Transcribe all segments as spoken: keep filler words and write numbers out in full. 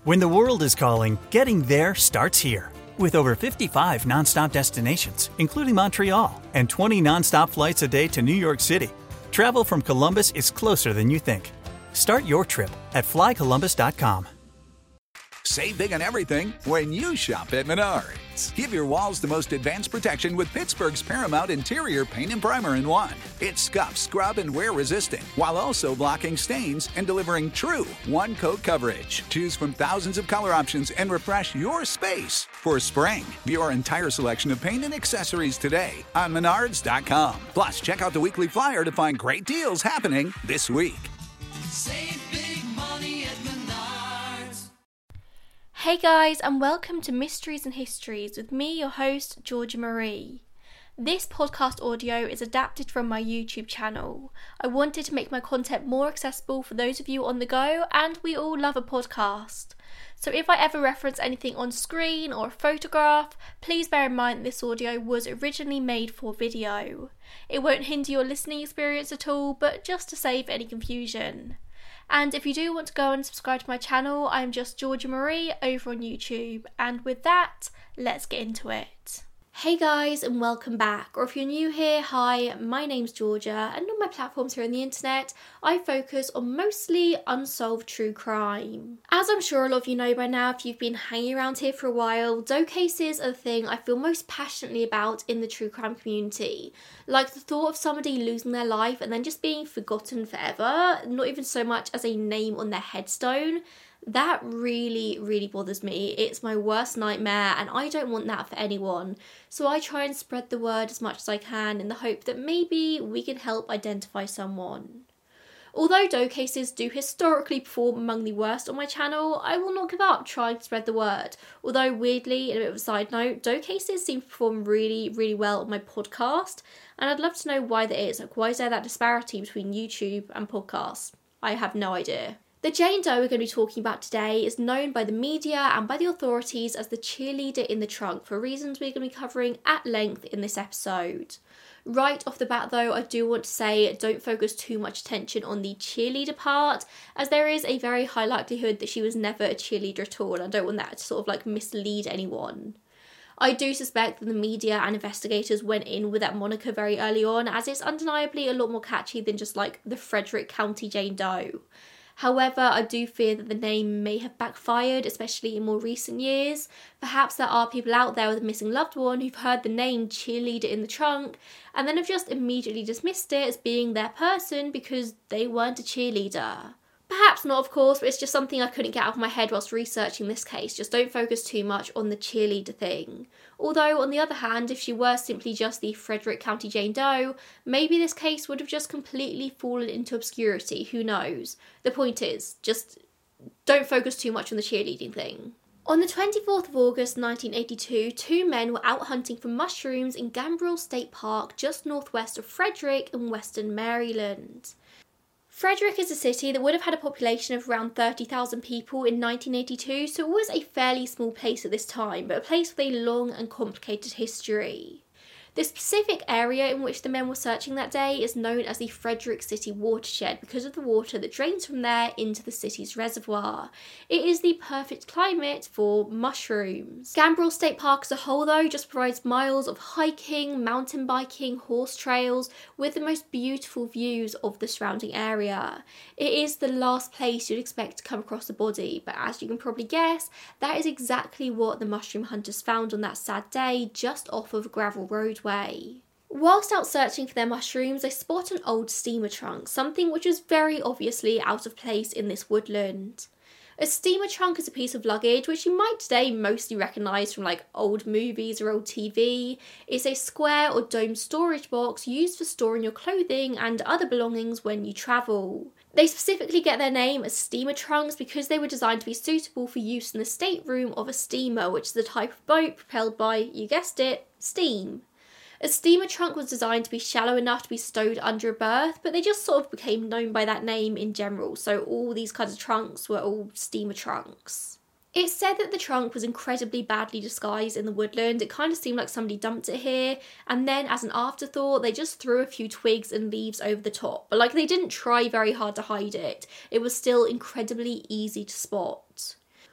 When the world is calling, getting there starts here. With over fifty-five nonstop destinations, including Montreal, and twenty nonstop flights a day to New York City, travel from Columbus is closer than you think. Start your trip at fly columbus dot com. Save big on everything when you shop at Menards. Give your walls the most advanced protection with Pittsburgh's Paramount Interior Paint and Primer in one. It's scuff, scrub, and wear resistant, while also blocking stains and delivering true one-coat coverage. Choose from thousands of color options and refresh your space for spring. View our entire selection of paint and accessories today on menards dot com. Plus, check out the weekly flyer to find great deals happening this week. Save big money at Menards. Hey guys, and welcome to Mysteries and Histories with me, your host, Georgia Marie. This podcast audio is adapted from my YouTube channel. I wanted to make my content more accessible for those of you on the go, and we all love a podcast. So if I ever reference anything on screen or a photograph, please bear in mind this audio was originally made for video. It won't hinder your listening experience at all, but just to save any confusion. And if you do want to go and subscribe to my channel, I'm just Georgia Marie over on YouTube. And with that, let's get into it. Hey guys, and welcome back. Or if you're new here, hi, my name's Georgia, and on my platforms here on the internet, I focus on mostly unsolved true crime. As I'm sure a lot of you know by now, if you've been hanging around here for a while, doe cases are the thing I feel most passionately about in the true crime community. Like the thought of somebody losing their life and then just being forgotten forever, not even so much as a name on their headstone. That really, really bothers me. It's my worst nightmare, and I don't want that for anyone. So I try and spread the word as much as I can in the hope that maybe we can help identify someone. Although doe cases do historically perform among the worst on my channel, I will not give up trying to spread the word. Although weirdly, in a bit of a side note, doe cases seem to perform really, really well on my podcast, and I'd love to know why that is. Like, why is there that disparity between YouTube and podcasts? I have no idea. The Jane Doe we're going to be talking about today is known by the media and by the authorities as the cheerleader in the trunk for reasons we're going to be covering at length in this episode. Right off the bat though, I do want to say don't focus too much attention on the cheerleader part, as there is a very high likelihood that she was never a cheerleader at all, and I don't want that to sort of like mislead anyone. I do suspect that the media and investigators went in with that moniker very early on, as it's undeniably a lot more catchy than just like the Frederick County Jane Doe. However, I do fear that the name may have backfired, especially in more recent years. Perhaps there are people out there with a missing loved one who've heard the name cheerleader in the trunk and then have just immediately dismissed it as being their person because they weren't a cheerleader. Perhaps not, of course, but it's just something I couldn't get out of my head whilst researching this case. Just don't focus too much on the cheerleader thing. Although, on the other hand, if she were simply just the Frederick County Jane Doe, maybe this case would have just completely fallen into obscurity. Who knows? The point is, just don't focus too much on the cheerleading thing. On the twenty-fourth of August nineteen eighty-two, two men were out hunting for mushrooms in Gambrel State Park, just northwest of Frederick in western Maryland. Frederick is a city that would have had a population of around thirty thousand people in nineteen eighty-two, so it was a fairly small place at this time, but a place with a long and complicated history. The specific area in which the men were searching that day is known as the Frederick City Watershed because of the water that drains from there into the city's reservoir. It is the perfect climate for mushrooms. Gambrel State Park as a whole though just provides miles of hiking, mountain biking, horse trails with the most beautiful views of the surrounding area. It is the last place you'd expect to come across a body, but as you can probably guess, that is exactly what the mushroom hunters found on that sad day just off of a gravel roadway. Way. Whilst out searching for their mushrooms, they spot an old steamer trunk, something which is very obviously out of place in this woodland. A steamer trunk is a piece of luggage which you might today mostly recognise from like old movies or old T V. It's a square or domed storage box used for storing your clothing and other belongings when you travel. They specifically get their name as steamer trunks because they were designed to be suitable for use in the stateroom of a steamer, which is a type of boat propelled by, you guessed it, steam. A steamer trunk was designed to be shallow enough to be stowed under a berth, but they just sort of became known by that name in general, so all these kinds of trunks were all steamer trunks. It's said that the trunk was incredibly badly disguised in the woodland. It kind of seemed like somebody dumped it here, and then as an afterthought, they just threw a few twigs and leaves over the top. But like, they didn't try very hard to hide it. It was still incredibly easy to spot.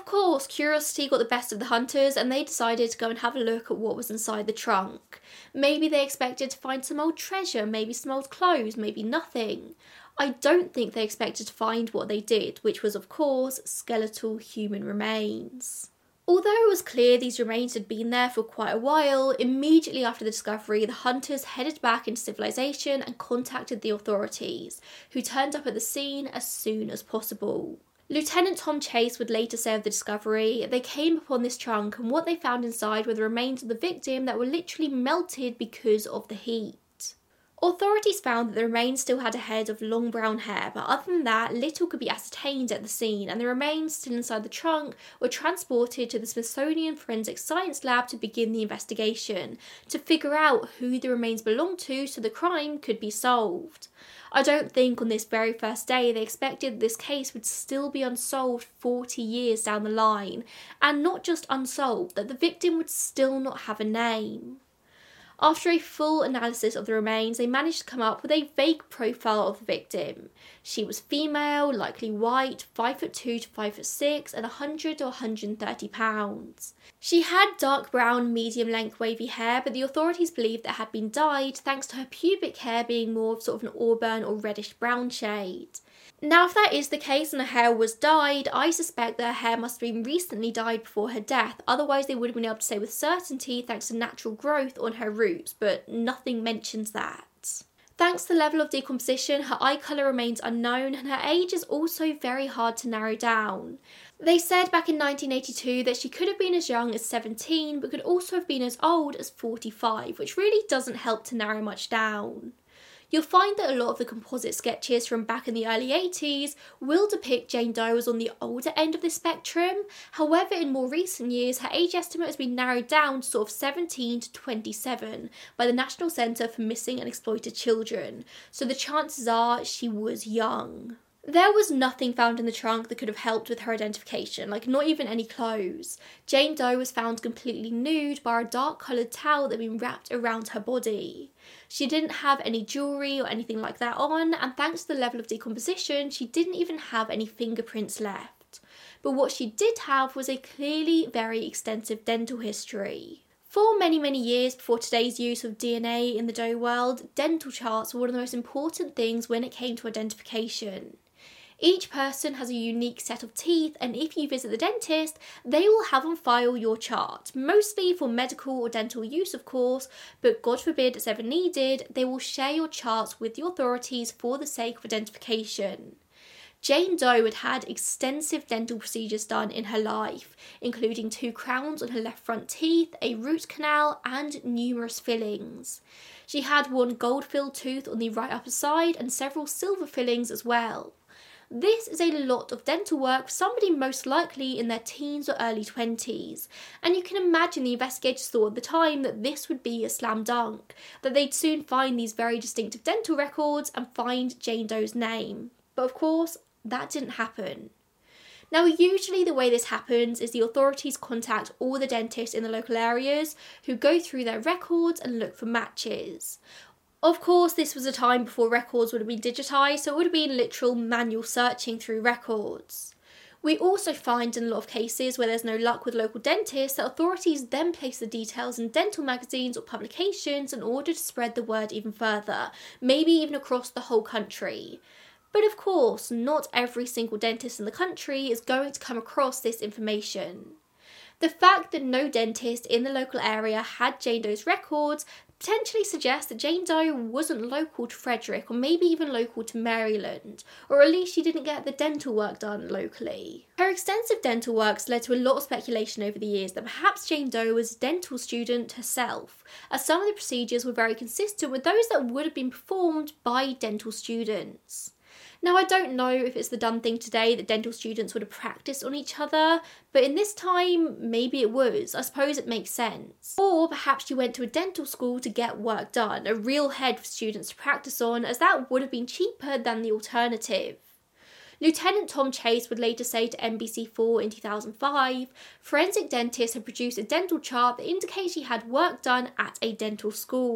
Of course, curiosity got the best of the hunters and they decided to go and have a look at what was inside the trunk. Maybe they expected to find some old treasure, maybe some old clothes, maybe nothing. I don't think they expected to find what they did, which was of course skeletal human remains. Although it was clear these remains had been there for quite a while, immediately after the discovery, the hunters headed back into civilization and contacted the authorities, who turned up at the scene as soon as possible. Lieutenant Tom Chase would later say of the discovery, they came upon this trunk and what they found inside were the remains of the victim that were literally melted because of the heat. Authorities found that the remains still had a head of long brown hair, but other than that, little could be ascertained at the scene, and the remains still inside the trunk were transported to the Smithsonian Forensic Science Lab to begin the investigation, to figure out who the remains belonged to so the crime could be solved. I don't think on this very first day they expected this case would still be unsolved forty years down the line, and not just unsolved, that the victim would still not have a name. After a full analysis of the remains, they managed to come up with a vague profile of the victim. She was female, likely white, five foot two to five foot six, and one hundred to one hundred thirty pounds. She had dark brown, medium length wavy hair, but the authorities believed that it had been dyed thanks to her pubic hair being more of sort of an auburn or reddish brown shade. Now, if that is the case and her hair was dyed, I suspect that her hair must have been recently dyed before her death, otherwise they would have been able to say with certainty thanks to natural growth on her roots, but nothing mentions that. Thanks to the level of decomposition, her eye colour remains unknown and her age is also very hard to narrow down. They said back in nineteen eighty-two that she could have been as young as seventeen, but could also have been as old as forty-five, which really doesn't help to narrow much down. You'll find that a lot of the composite sketches from back in the early eighties will depict Jane Doe as on the older end of the spectrum. However, in more recent years, her age estimate has been narrowed down to sort of seventeen to twenty-seven by the National Centre for Missing and Exploited Children, so the chances are she was young. There was nothing found in the trunk that could have helped with her identification, like not even any clothes. Jane Doe was found completely nude by a dark coloured towel that had been wrapped around her body. She didn't have any jewellery or anything like that on, and thanks to the level of decomposition, she didn't even have any fingerprints left. But what she did have was a clearly very extensive dental history. For many, many years before today's use of D N A in the Doe world, dental charts were one of the most important things when it came to identification. Each person has a unique set of teeth, and if you visit the dentist, they will have on file your chart, mostly for medical or dental use of course, but God forbid it's ever needed, they will share your charts with the authorities for the sake of identification. Jane Doe had had extensive dental procedures done in her life, including two crowns on her left front teeth, a root canal, and numerous fillings. She had one gold-filled tooth on the right upper side and several silver fillings as well. This is a lot of dental work for somebody most likely in their teens or early twenties, and you can imagine the investigators thought at the time that this would be a slam dunk, that they'd soon find these very distinctive dental records and find Jane Doe's name. But of course, that didn't happen. Now, usually the way this happens is the authorities contact all the dentists in the local areas who go through their records and look for matches. Of course, this was a time before records would have been digitised, so it would have been literal manual searching through records. We also find in a lot of cases where there's no luck with local dentists that authorities then place the details in dental magazines or publications in order to spread the word even further, maybe even across the whole country. But of course, not every single dentist in the country is going to come across this information. The fact that no dentist in the local area had Jane Doe's records potentially suggests that Jane Doe wasn't local to Frederick, or maybe even local to Maryland, or at least she didn't get the dental work done locally. Her extensive dental works led to a lot of speculation over the years that perhaps Jane Doe was a dental student herself, as some of the procedures were very consistent with those that would have been performed by dental students. Now, I don't know if it's the done thing today that dental students would have practiced on each other, but in this time, maybe it was. I suppose it makes sense. Or perhaps you went to a dental school to get work done, a real head for students to practice on, as that would have been cheaper than the alternative. Lieutenant Tom Chase would later say to N B C four in two thousand five, forensic dentists had produced a dental chart that indicates she had work done at a dental school.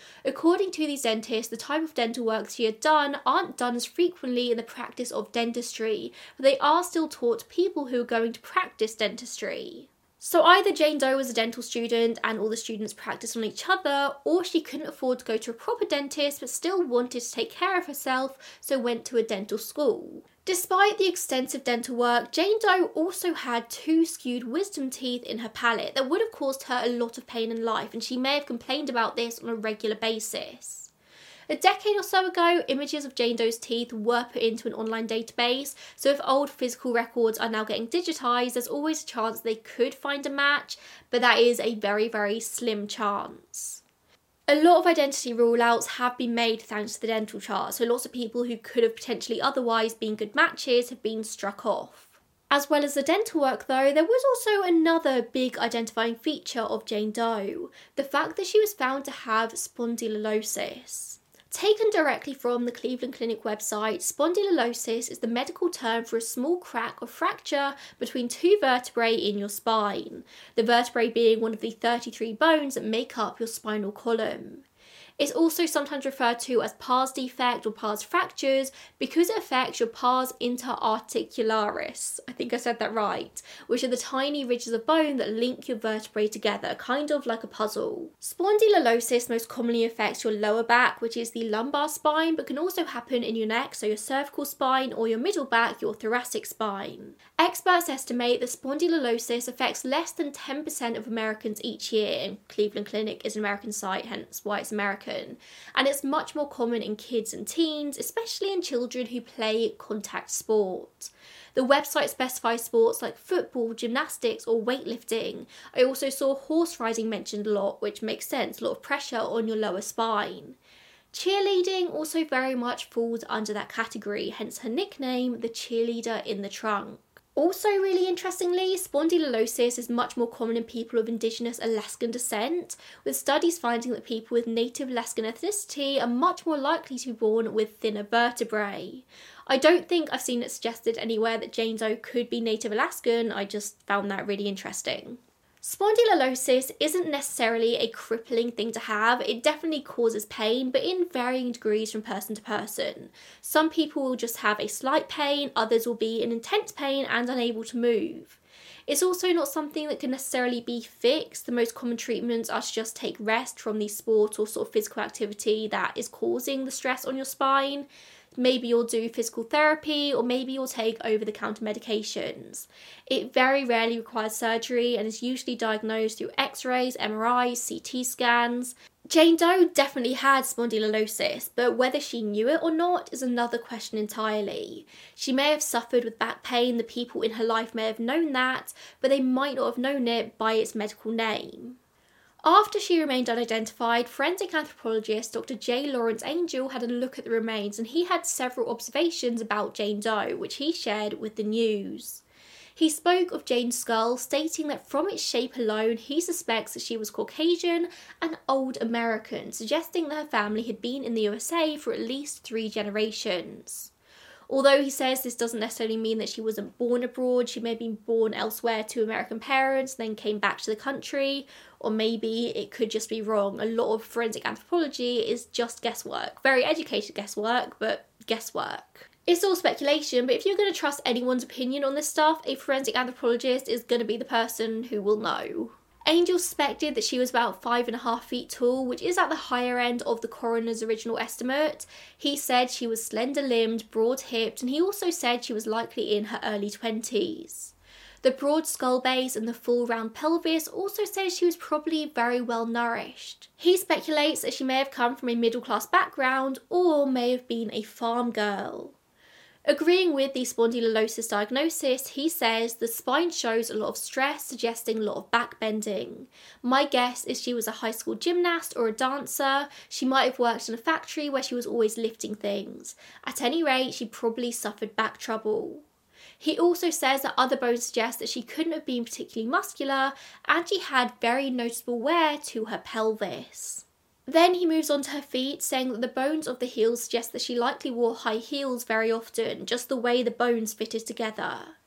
According to these dentists, the type of dental work she had done aren't done as frequently in the practice of dentistry, but they are still taught to people who are going to practice dentistry. So either Jane Doe was a dental student and all the students practiced on each other, or she couldn't afford to go to a proper dentist but still wanted to take care of herself, so went to a dental school. Despite the extensive dental work, Jane Doe also had two skewed wisdom teeth in her palate that would have caused her a lot of pain in life, and she may have complained about this on a regular basis. A decade or so ago, images of Jane Doe's teeth were put into an online database, so if old physical records are now getting digitised, there's always a chance they could find a match, but that is a very, very slim chance. A lot of identity rule-outs have been made thanks to the dental chart, so lots of people who could have potentially otherwise been good matches have been struck off. As well as the dental work though, there was also another big identifying feature of Jane Doe, the fact that she was found to have spondylosis. Taken directly from the Cleveland Clinic website, spondylosis is the medical term for a small crack or fracture between two vertebrae in your spine, the vertebrae being one of the thirty-three bones that make up your spinal column. It's also sometimes referred to as pars defect or pars fractures because it affects your pars interarticularis, I think I said that right, which are the tiny ridges of bone that link your vertebrae together, kind of like a puzzle. Spondylosis most commonly affects your lower back, which is the lumbar spine, but can also happen in your neck, so your cervical spine, or your middle back, your thoracic spine. Experts estimate that spondylosis affects less than ten percent of Americans each year, and Cleveland Clinic is an American site, hence why it's American. And it's much more common in kids and teens, especially in children who play contact sport. The website specifies sports like football, gymnastics or weightlifting. I also saw horse riding mentioned a lot, which makes sense, a lot of pressure on your lower spine. Cheerleading also very much falls under that category, hence her nickname, the cheerleader in the trunk. Also, really interestingly, spondylosis is much more common in people of Indigenous Alaskan descent, with studies finding that people with native Alaskan ethnicity are much more likely to be born with thinner vertebrae. I don't think I've seen it suggested anywhere that Jane Doe could be native Alaskan, I just found that really interesting. Spondylosis isn't necessarily a crippling thing to have. It definitely causes pain, but in varying degrees from person to person. Some people will just have a slight pain, others will be in intense pain and unable to move. It's also not something that can necessarily be fixed. The most common treatments are to just take rest from the sport or sort of physical activity that is causing the stress on your spine. Maybe you'll do physical therapy, or maybe you'll take over-the-counter medications. It very rarely requires surgery and is usually diagnosed through x-rays, M R Is, C T scans. Jane Doe definitely had spondylosis, but whether she knew it or not is another question entirely. She may have suffered with back pain, the people in her life may have known that, but they might not have known it by its medical name. After she remained unidentified, forensic anthropologist Doctor J. Lawrence Angel had a look at the remains, and he had several observations about Jane Doe, which he shared with the news. He spoke of Jane's skull, stating that from its shape alone, he suspects that she was Caucasian and old American, suggesting that her family had been in the U S A for at least three generations. Although he says this doesn't necessarily mean that she wasn't born abroad, she may have been born elsewhere to American parents, then came back to the country, or maybe it could just be wrong. A lot of forensic anthropology is just guesswork. Very educated guesswork, but guesswork. It's all speculation, but if you're going to trust anyone's opinion on this stuff, a forensic anthropologist is going to be the person who will know. Angel suspected that she was about five and a half feet tall, which is at the higher end of the coroner's original estimate. He said she was slender-limbed, broad-hipped, and he also said she was likely in her early twenties. The broad skull base and the full round pelvis also says she was probably very well nourished. He speculates that she may have come from a middle-class background or may have been a farm girl. Agreeing with the spondylosis diagnosis, he says the spine shows a lot of stress, suggesting a lot of back bending. My guess is she was a high school gymnast or a dancer. She might have worked in a factory where she was always lifting things. At any rate, she probably suffered back trouble. He also says that other bones suggest that she couldn't have been particularly muscular, and she had very noticeable wear to her pelvis. Then he moves on to her feet, saying that the bones of the heels suggest that she likely wore high heels very often, just the way the bones fitted together.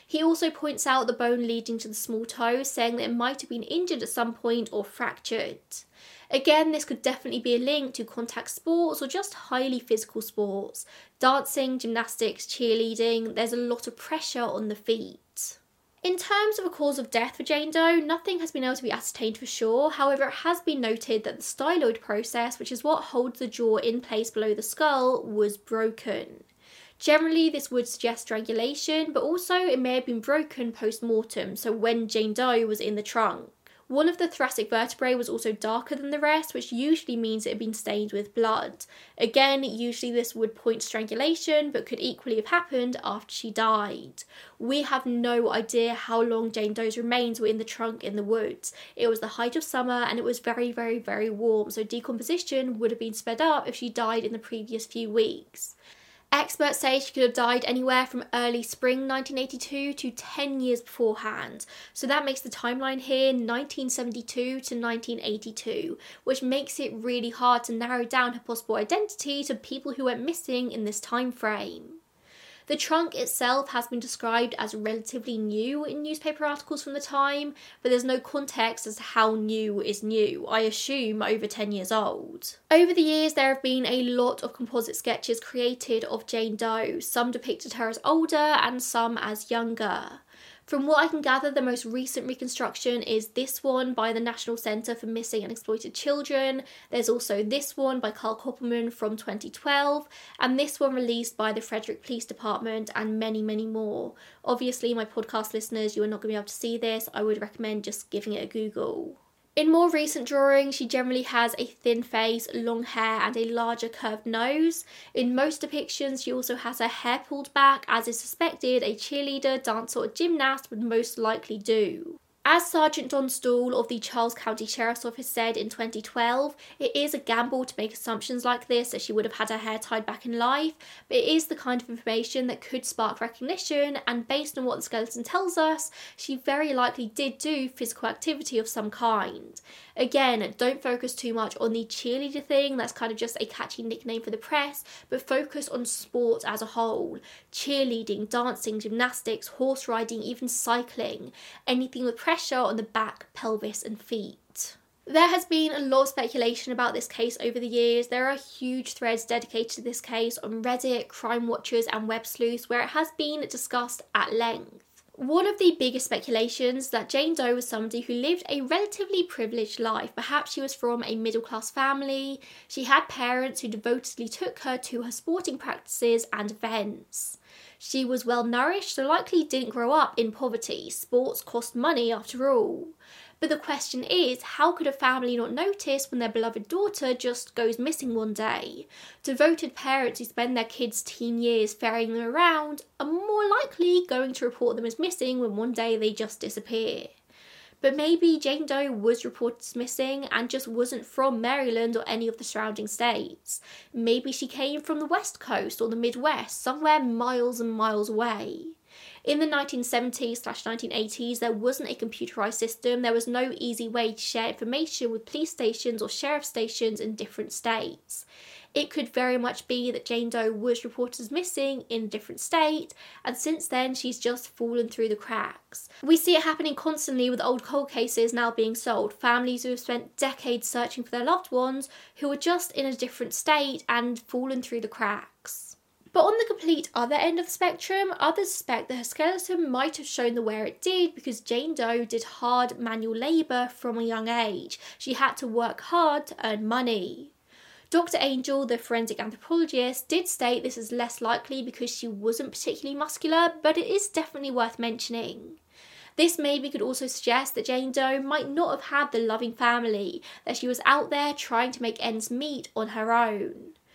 He also points out the bone leading to the small toe, saying that it might have been injured at some point or fractured. Again, this could definitely be a link to contact sports or just highly physical sports. Dancing, gymnastics, cheerleading, there's a lot of pressure on the feet. In terms of a cause of death for Jane Doe, nothing has been able to be ascertained for sure. However, it has been noted that the styloid process, which is what holds the jaw in place below the skull, was broken. Generally, this would suggest strangulation, but also it may have been broken post-mortem, so when Jane Doe was in the trunk. One of the thoracic vertebrae was also darker than the rest, which usually means it had been stained with blood. Again, usually this would point to strangulation, but could equally have happened after she died. We have no idea how long Jane Doe's remains were in the trunk in the woods. It was the height of summer and it was very, very, very warm, so decomposition would have been sped up if she died in the previous few weeks. Experts say she could have died anywhere from early spring nineteen eighty-two to ten years beforehand, so that makes the timeline here nineteen seventy-two to nineteen eighty-two, which makes it really hard to narrow down her possible identity to people who went missing in this time frame. The trunk itself has been described as relatively new in newspaper articles from the time, but there's no context as to how new is new. I assume over ten years old. Over the years, there have been a lot of composite sketches created of Jane Doe. Some depicted her as older and some as younger. From what I can gather, the most recent reconstruction is this one by the National Centre for Missing and Exploited Children. There's also this one by Carl Koppelman from twenty twelve, and this one released by the Frederick Police Department, and many, many more. Obviously, my podcast listeners, you are not going to be able to see this. I would recommend just giving it a Google. In more recent drawings, she generally has a thin face, long hair and a larger curved nose. In most depictions, she also has her hair pulled back, as is suspected a cheerleader, dancer or gymnast would most likely do. As Sergeant Don Stool of the Charles County Sheriff's Office said in twenty twelve, it is a gamble to make assumptions like this that she would have had her hair tied back in life, but it is the kind of information that could spark recognition, and based on what the skeleton tells us, she very likely did do physical activity of some kind. Again, don't focus too much on the cheerleader thing, that's kind of just a catchy nickname for the press, but focus on sport as a whole. Cheerleading, dancing, gymnastics, horse riding, even cycling, anything with pressure on the back, pelvis and feet. There has been a lot of speculation about this case over the years. There are huge threads dedicated to this case on Reddit, Crime Watchers and Web Sleuths where it has been discussed at length. One of the biggest speculations is that Jane Doe was somebody who lived a relatively privileged life. Perhaps she was from a middle-class family. She had parents who devotedly took her to her sporting practices and events. She was well nourished, so likely didn't grow up in poverty. Sports cost money after all. But the question is, how could a family not notice when their beloved daughter just goes missing one day? Devoted parents who spend their kids' teen years ferrying them around are more likely going to report them as missing when one day they just disappear. But maybe Jane Doe was reported as missing and just wasn't from Maryland or any of the surrounding states. Maybe she came from the West Coast or the Midwest, somewhere miles and miles away. In the nineteen seventies slash nineteen eighties, there wasn't a computerized system. There was no easy way to share information with police stations or sheriff stations in different states. It could very much be that Jane Doe was reported as missing in a different state, and since then she's just fallen through the cracks. We see it happening constantly with old cold cases now being solved. Families who have spent decades searching for their loved ones who are just in a different state and fallen through the cracks. But on the complete other end of the spectrum, others suspect that her skeleton might have shown the wear it did because Jane Doe did hard manual labour from a young age. She had to work hard to earn money. Doctor Angel, the forensic anthropologist, did state this is less likely because she wasn't particularly muscular, but it is definitely worth mentioning. This maybe could also suggest that Jane Doe might not have had the loving family, that she was out there trying to make ends meet on her own.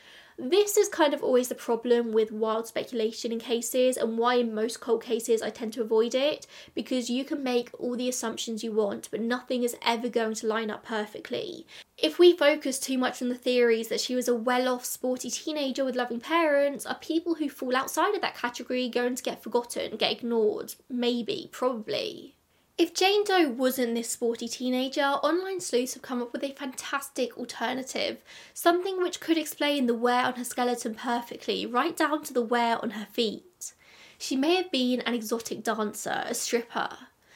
This is kind of always the problem with wild speculation in cases, and why in most cold cases I tend to avoid it, because you can make all the assumptions you want, but nothing is ever going to line up perfectly. If we focus too much on the theories that she was a well-off, sporty teenager with loving parents, are people who fall outside of that category going to get forgotten, get ignored? Maybe, probably. If Jane Doe wasn't this sporty teenager, online sleuths have come up with a fantastic alternative, something which could explain the wear on her skeleton perfectly, right down to the wear on her feet. she may have been an exotic dancer, a stripper.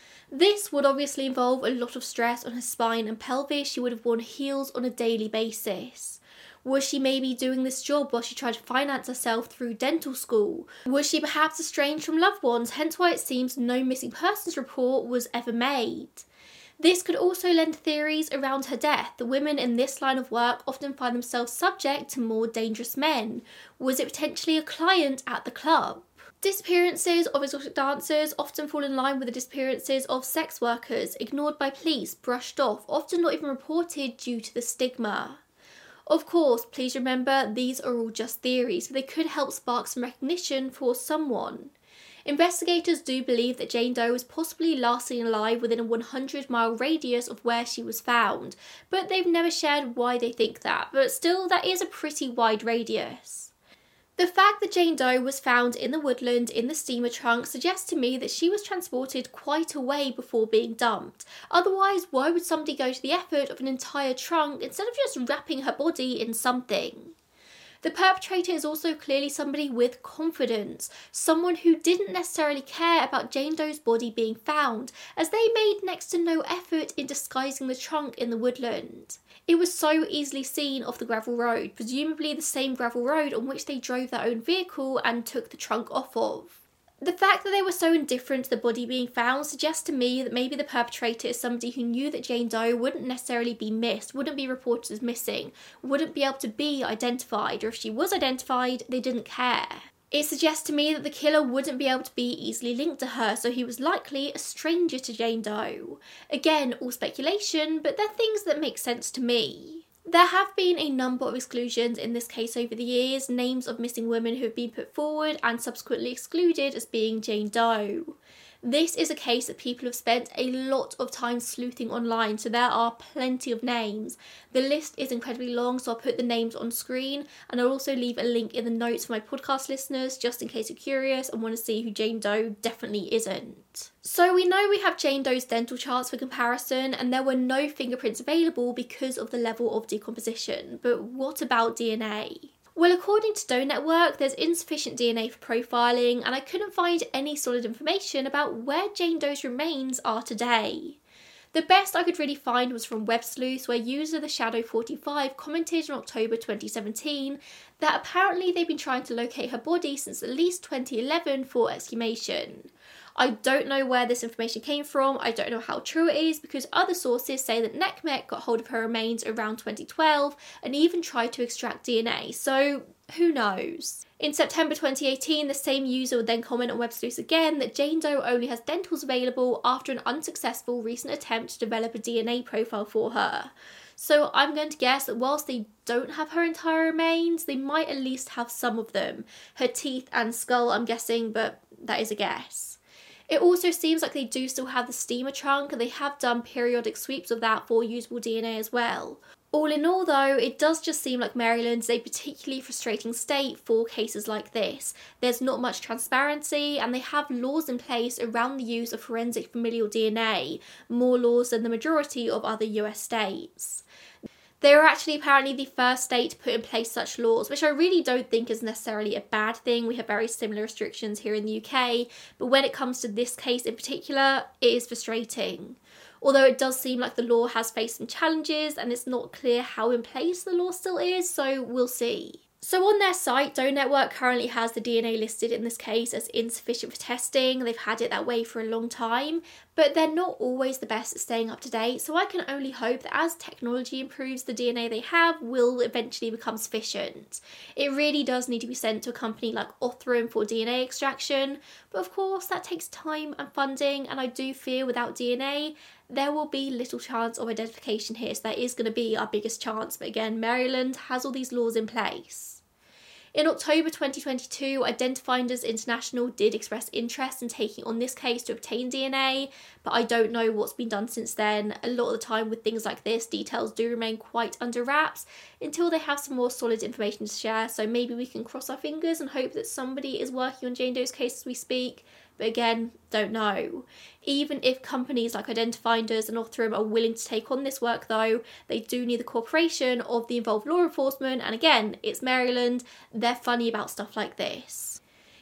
This would obviously involve a lot of stress on her spine and pelvis. She would have worn heels on a daily basis. Was she maybe doing this job while she tried to finance herself through dental school? Was she perhaps estranged from loved ones, hence why it seems no missing persons report was ever made? This could also lend theories around her death. The women in this line of work often find themselves subject to more dangerous men. Was it potentially a client at the club? Disappearances of exotic dancers often fall in line with the disappearances of sex workers, ignored by police, brushed off, often not even reported due to the stigma. Of course, please remember these are all just theories, but they could help spark some recognition for someone. Investigators do believe that Jane Doe was possibly last seen alive within a one hundred mile radius of where she was found, but they've never shared why they think that, but still that is a pretty wide radius. The fact that Jane Doe was found in the woodland in the steamer trunk suggests to me that she was transported quite a way before being dumped. Otherwise, why would somebody go to the effort of an entire trunk instead of just wrapping her body in something? The perpetrator is also clearly somebody with confidence, someone who didn't necessarily care about Jane Doe's body being found, as they made next to no effort in disguising the trunk in the woodland. It was so easily seen off the gravel road, presumably the same gravel road on which they drove their own vehicle and took the trunk off of. The fact that they were so indifferent to the body being found suggests to me that maybe the perpetrator is somebody who knew that Jane Doe wouldn't necessarily be missed, wouldn't be reported as missing, wouldn't be able to be identified, or if she was identified, they didn't care. It suggests to me that the killer wouldn't be able to be easily linked to her, so he was likely a stranger to Jane Doe. Again, all speculation, but they're things that make sense to me. There have been a number of exclusions in this case over the years, names of missing women who have been put forward and subsequently excluded as being Jane Doe. This is a case that people have spent a lot of time sleuthing online, so there are plenty of names. The list is incredibly long, so I'll put the names on screen, and I'll also leave a link in the notes for my podcast listeners, just in case you're curious and want to see who Jane Doe definitely isn't. So we know we have Jane Doe's dental charts for comparison, and there were no fingerprints available because of the level of decomposition. But what about D N A? Well, according to Doe Network, there's insufficient D N A for profiling, and I couldn't find any solid information about where Jane Doe's remains are today. The best I could really find was from Web Sleuth, where user The Shadow forty-five commented in October twenty seventeen that apparently they've been trying to locate her body since at least twenty eleven for exhumation. I don't know where this information came from, I don't know how true it is, because other sources say that NECMEC got hold of her remains around twenty twelve and even tried to extract D N A, so who knows? In September twenty eighteen, the same user would then comment on Web Sleuth again that Jane Doe only has dentals available after an unsuccessful recent attempt to develop a D N A profile for her. So I'm going to guess that whilst they don't have her entire remains, they might at least have some of them. Her teeth and skull, I'm guessing, but that is a guess. It also seems like they do still have the steamer trunk, and they have done periodic sweeps of that for usable D N A as well. All in all though, it does just seem like Maryland is a particularly frustrating state for cases like this. There's not much transparency, and they have laws in place around the use of forensic familial D N A, more laws than the majority of other U S states. They were actually apparently the first state to put in place such laws, which I really don't think is necessarily a bad thing. We have very similar restrictions here in the U K, but when it comes to this case in particular, it is frustrating. Although it does seem like the law has faced some challenges, and it's not clear how in place the law still is, so we'll see. So on their site, Doe Network currently has the D N A listed in this case as insufficient for testing. They've had it that way for a long time, but they're not always the best at staying up to date, so I can only hope that as technology improves, the D N A they have will eventually become sufficient. It really does need to be sent to a company like Othram for D N A extraction, but of course that takes time and funding, and I do fear without D N A there will be little chance of identification here, so that is going to be our biggest chance. But again, Maryland has all these laws in place. In October twenty twenty-two, Identifinders International did express interest in taking on this case to obtain D N A, but I don't know what's been done since then. A lot of the time with things like this, details do remain quite under wraps until they have some more solid information to share, so maybe we can cross our fingers and hope that somebody is working on Jane Doe's case as we speak. But again, don't know. Even if companies like Identifinders and Othram are willing to take on this work though, they do need the cooperation of the involved law enforcement, and again, it's Maryland, they're funny about stuff like this.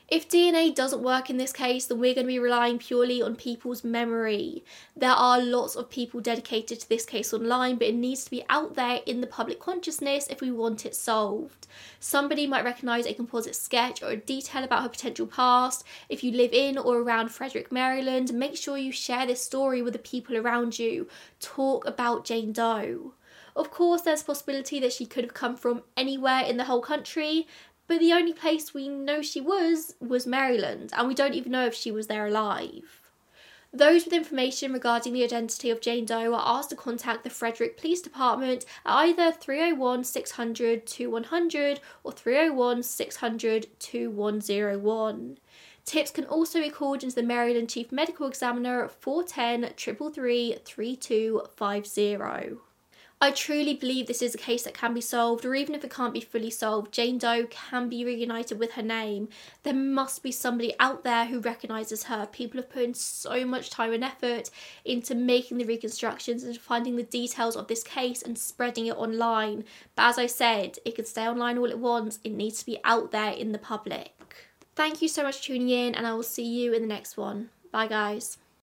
If D N A doesn't work in this case, then we're going to be relying purely on people's memory. There are lots of people dedicated to this case online, but it needs to be out there in the public consciousness if we want it solved. Somebody might recognise a composite sketch or a detail about her potential past. If you live in or around Frederick, Maryland, make sure you share this story with the people around you. Talk about Jane Doe. Of course, there's a possibility that she could have come from anywhere in the whole country, but the only place we know she was was Maryland, and we don't even know if she was there alive. Those with information regarding the identity of Jane Doe are asked to contact the Frederick Police Department at either three oh one, six hundred, two one hundred or three oh one, six hundred, two one oh one. Tips can also be called into the Maryland Chief Medical Examiner at four one zero, three three three, three two five zero. I truly believe this is a case that can be solved, or even if it can't be fully solved, Jane Doe can be reunited with her name. There must be somebody out there who recognises her. People have put in so much time and effort into making the reconstructions and finding the details of this case and spreading it online. But as I said, it can stay online all at once. It needs to be out there in the public. Thank you so much for tuning in, and I will see you in the next one. Bye guys.